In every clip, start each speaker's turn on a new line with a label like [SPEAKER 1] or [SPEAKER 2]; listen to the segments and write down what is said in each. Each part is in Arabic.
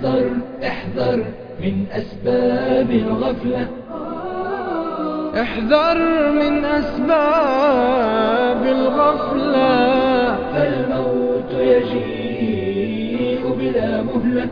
[SPEAKER 1] احذر احذر من أسباب الغفلة.
[SPEAKER 2] احذر من أسباب الغفلة،
[SPEAKER 1] فالموت يجيء بلا مهلة.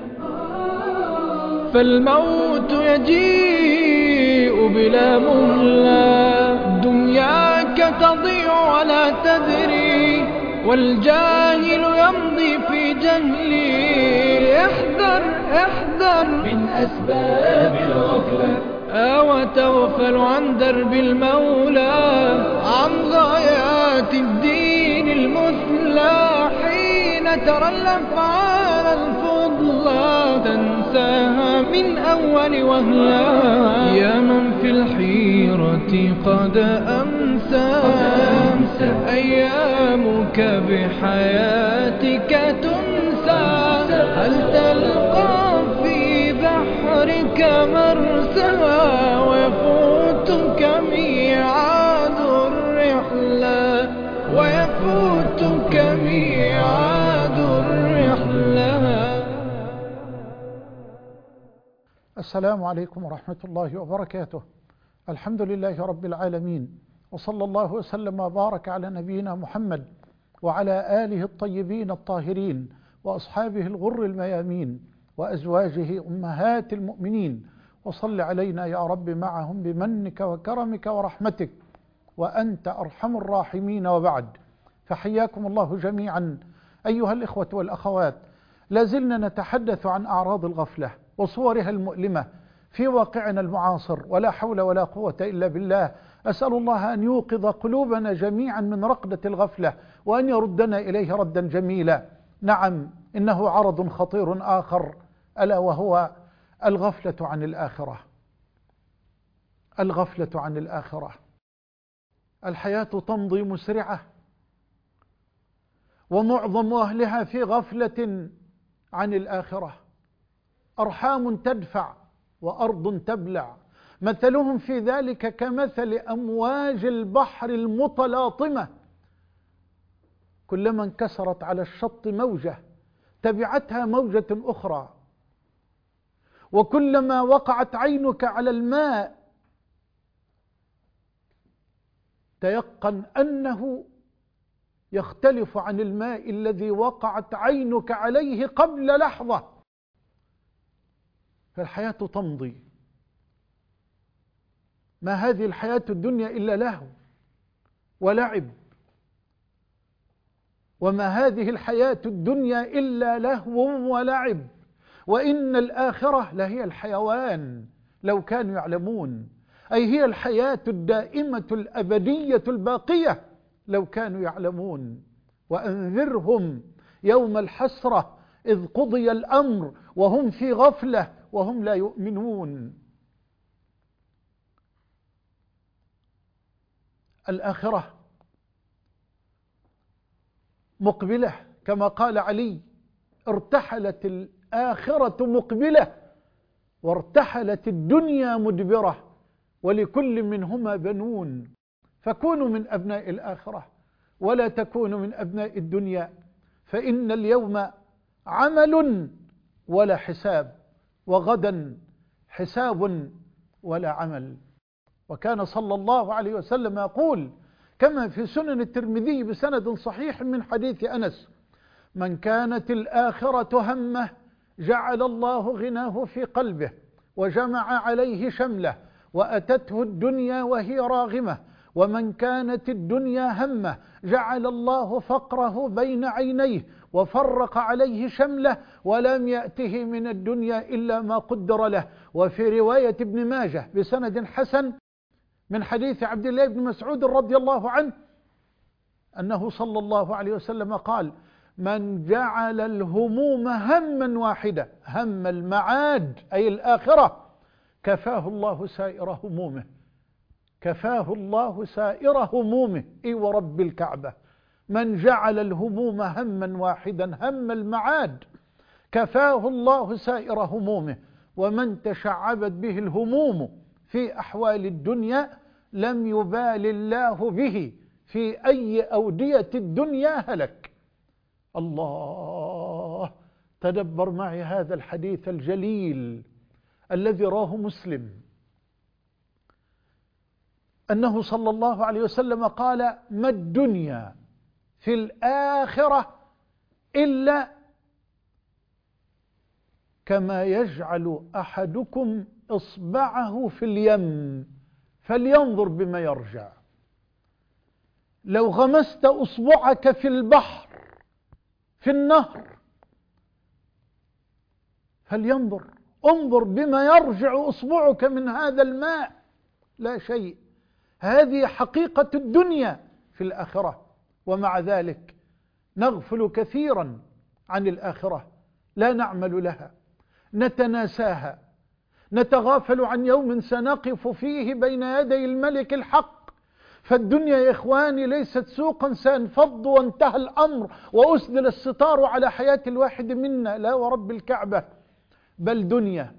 [SPEAKER 2] فالموت يجيء بلا مهلة. دنياك تضيع ولا تدري، والجاهل يمضي في جهله. احذر احذر
[SPEAKER 1] من أسباب الغفلة،
[SPEAKER 2] وتغفل عن درب المولى، عن غايات الدين المثلى. حين ترى الأفعال الفضلى تنساها من أول وهلة. يا من في الحيرة قد أمسى أيامك بحياتك تنسى. هل تلقى في بحرك مرسى، ويفوتك ميعاد الرحلة، ويفوتك ميعاد الرحلة.
[SPEAKER 3] السلام عليكم ورحمة الله وبركاته. الحمد لله رب العالمين، وصلى الله وسلم وبارك على نبينا محمد وعلى آله الطيبين الطاهرين وأصحابه الغر الميامين وأزواجه أمهات المؤمنين. وصل علينا يا رب معهم بمنك وكرمك ورحمتك، وأنت أرحم الراحمين. وبعد، فحياكم الله جميعا أيها الإخوة والأخوات. لازلنا نتحدث عن أعراض الغفلة وصورها المؤلمة في واقعنا المعاصر، ولا حول ولا قوة إلا بالله. أسأل الله أن يوقظ قلوبنا جميعا من رقدة الغفلة، وأن يردنا إليه ردا جميلا. نعم، إنه عرض خطير آخر، ألا وهو الغفلة عن الآخرة. الغفلة عن الآخرة. الحياة تمضي مسرعة، ومعظم أهلها في غفلة عن الآخرة. أرحام تدفع وأرض تبلع، مثلهم في ذلك كمثل أمواج البحر المتلاطمة، كلما انكسرت على الشط موجة تبعتها موجة أخرى، وكلما وقعت عينك على الماء تيقن أنه يختلف عن الماء الذي وقعت عينك عليه قبل لحظة. فالحياة تمضي. ما هذه الحياة الدنيا إلا لهو ولعب، وما هذه الحياة الدنيا إلا لهو ولعب، وإن الآخرة لهي الحيوان لو كانوا يعلمون، أي هي الحياة الدائمة الأبدية الباقية لو كانوا يعلمون. وأنذرهم يوم الحسرة إذ قضي الأمر وهم في غفلة وهم لا يؤمنون. الآخرة مقبلة، كما قال علي: ارتحلت الآخرة مقبلة، وارتحلت الدنيا مدبرة، ولكل منهما بنون. فكونوا من أبناء الآخرة ولا تكونوا من أبناء الدنيا، فإن اليوم عمل ولا حساب، وغدا حساب ولا عمل. وكان صلى الله عليه وسلم يقول كما في سنن الترمذي بسند صحيح من حديث أنس: من كانت الآخرة همه جعل الله غناه في قلبه، وجمع عليه شمله، وأتته الدنيا وهي راغمة. ومن كانت الدنيا همه جعل الله فقره بين عينيه، وفرق عليه شمله، ولم يأته من الدنيا إلا ما قدر له. وفي رواية ابن ماجه بسند حسن من حديث عبد الله بن مسعود رضي الله عنه أنه صلى الله عليه وسلم قال: من جعل الهموم هما واحدة، هم المعاد أي الآخرة، كفاه الله سائر همومه. كفاه الله سائر همومه. إي ورب الكعبة، من جعل الهموم هما واحدا، هم المعاد، كفاه الله سائر همومه. ومن تشعبت به الهموم في أحوال الدنيا لم يبال الله به في أي أودية الدنيا هلك. الله، تدبر معي هذا الحديث الجليل الذي راه مسلم، أنه صلى الله عليه وسلم قال: ما الدنيا في الآخرة إلا كما يجعل أحدكم إصبعه في اليم فلينظر بما يرجع. لو غمست أصبعك في البحر في النهر فلينظر، انظر بما يرجع أصبعك من هذا الماء، لا شيء. هذه حقيقة الدنيا في الآخرة، ومع ذلك نغفل كثيرا عن الآخرة، لا نعمل لها، نتناساها، نتغافل عن يوم سنقف فيه بين يدي الملك الحق. فالدنيا يا إخواني ليست سوقا سينفض وانتهى الأمر وأسدل الستار على حياة الواحد منا، لا ورب الكعبة، بل دنيا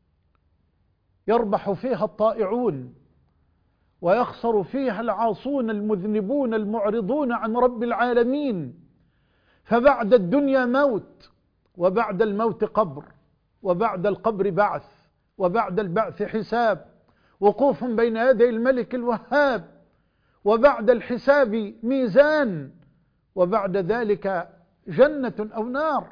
[SPEAKER 3] يربح فيها الطائعون ويخسر فيها العاصون المذنبون المعرضون عن رب العالمين. فبعد الدنيا موت، وبعد الموت قبر، وبعد القبر بعث، وبعد البعث حساب، وقوف بين يدي الملك الوهاب، وبعد الحساب ميزان، وبعد ذلك جنة أو نار،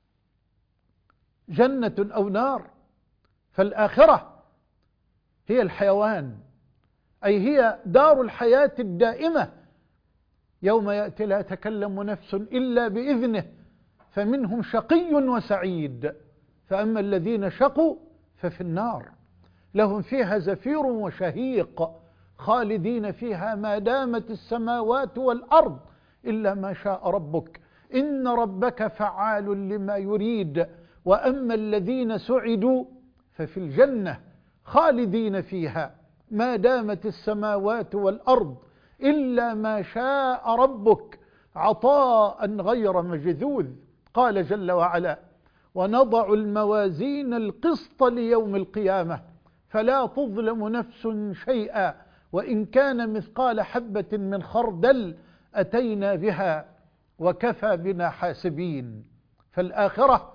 [SPEAKER 3] جنة أو نار. فالآخرة هي الحيوان، أي هي دار الحياة الدائمة. يوم يأتي لا تكلم نفس إلا بإذنه فمنهم شقي وسعيد، فأما الذين شقوا ففي النار لهم فيها زفير وشهيق خالدين فيها ما دامت السماوات والأرض إلا ما شاء ربك إن ربك فعال لما يريد. وأما الذين سعدوا ففي الجنة خالدين فيها ما دامت السماوات والأرض إلا ما شاء ربك عطاء غير مجذوذ. قال جل وعلا: ونضع الموازين القسط ليوم القيامة فلا تظلم نفس شيئا وإن كان مثقال حبة من خردل أتينا بها وكفى بنا حاسبين. فالآخرة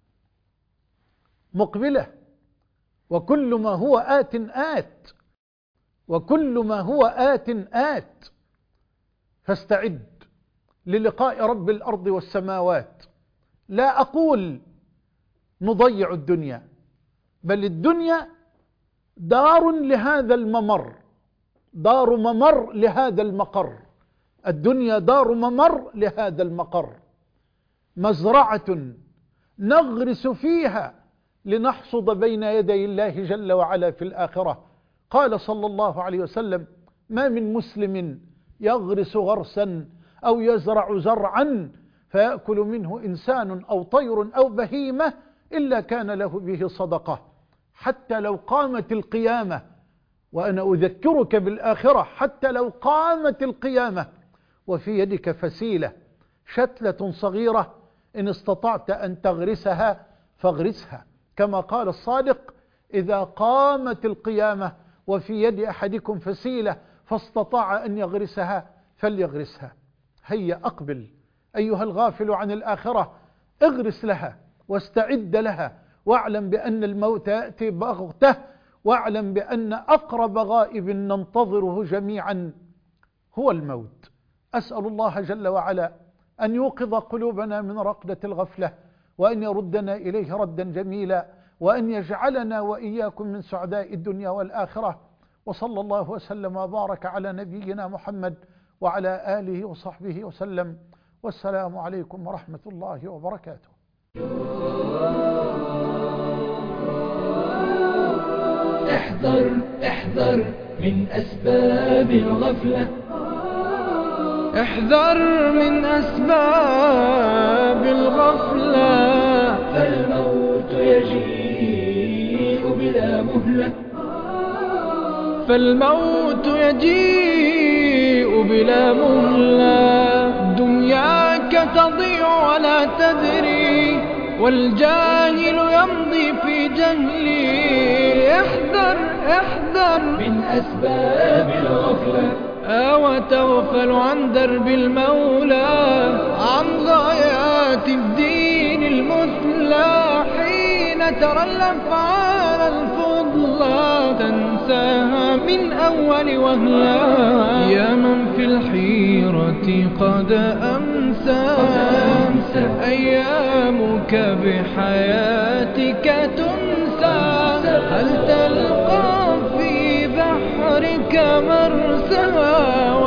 [SPEAKER 3] مقبلة، وكل ما هو آت آت، وكل ما هو آت آت. فاستعد للقاء رب الأرض والسماوات. لا أقول نضيع الدنيا، بل الدنيا دار لهذا الممر، دار ممر لهذا المقر. الدنيا دار ممر لهذا المقر، مزرعة نغرس فيها لنحصد بين يدي الله جل وعلا في الآخرة. قال صلى الله عليه وسلم: ما من مسلم يغرس غرسا أو يزرع زرعا فيأكل منه إنسان أو طير أو بهيمة إلا كان له به صدقة. حتى لو قامت القيامة، وأنا أذكرك بالآخرة، حتى لو قامت القيامة وفي يدك فسيلة شتلة صغيرة إن استطعت أن تغرسها فاغرسها، كما قال الصادق: إذا قامت القيامة وفي يد أحدكم فسيلة فاستطاع أن يغرسها فليغرسها. هيا أقبل أيها الغافل عن الآخرة، اغرس لها واستعد لها، واعلم بأن الموت يأتي بغتة، واعلم بأن أقرب غائب ننتظره جميعا هو الموت. أسأل الله جل وعلا أن يوقظ قلوبنا من رقدة الغفلة، وأن يردنا إليه ردا جميلا، وأن يجعلنا وإياكم من سعداء الدنيا والآخرة. وصلى الله وسلم وبارك على نبينا محمد وعلى آله وصحبه وسلم، والسلام عليكم ورحمة الله وبركاته.
[SPEAKER 1] احذر من أسباب الغفلة،
[SPEAKER 2] احذر من أسباب الغفلة،
[SPEAKER 1] فالموت يجيء بلا مهلة،
[SPEAKER 2] فالموت يجيء بلا مهلة. دنياك تضيع ولا تدري، والجاهل يمضي في جهله. احذر
[SPEAKER 1] من أسباب الغفلة،
[SPEAKER 2] وتغفل عن درب المولى، عن غايات الدين المثلى. حين ترى الأفعال الفضلى تنساها من أول وهلة. يا من في الحيرة قد أمسى أيامك بحياتك تنسى. هل تلقى في بحرك مرسى